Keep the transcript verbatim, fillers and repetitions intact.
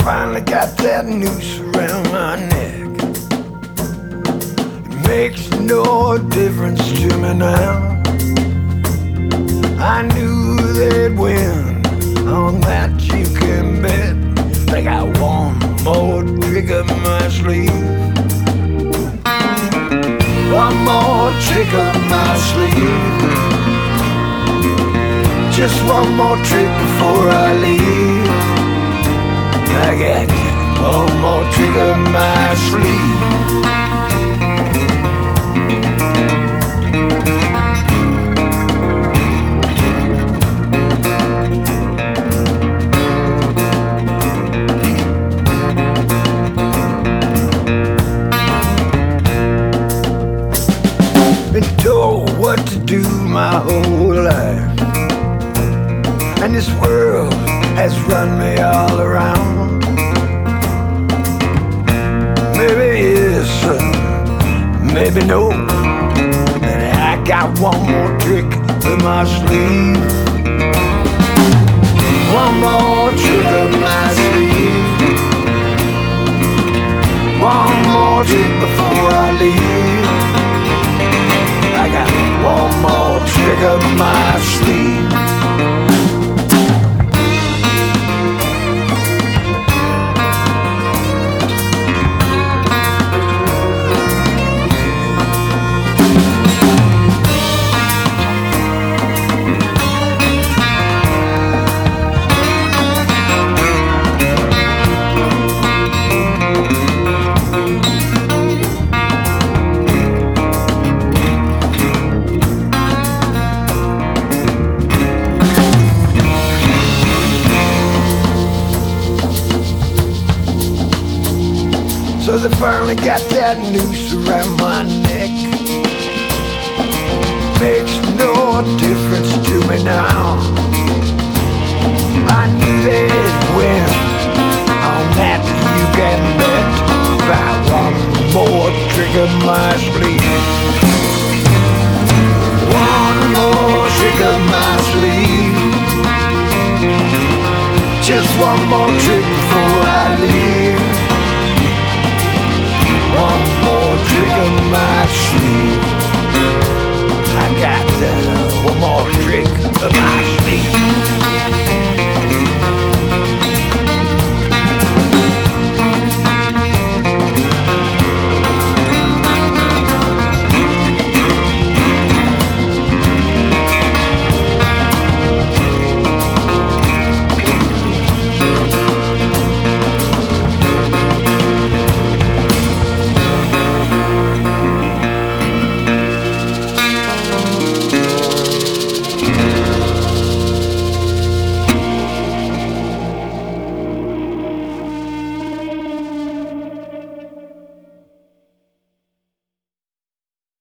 finally got that noose around my neck. It makes no difference to me now. I knew they'd win, on that you can bet. They got one more trick up my sleeve. One more trick up my sleeve. Just one more trick before I leave. I got one more trick up my sleeve. Been told what to do my whole life, and this world has run me all around. Maybe yes, uh, maybe no, but I got one more trick up my sleeve. One more trick up my sleeve. One more trick before I leave. I got one more trick up my sleeve. So they finally got that noose around my neck. Makes no difference to me now. I knew they'd win, on that you can bet. By one more trick up my sleeve. One more trick up my sleeve. Just one more trick before I leave.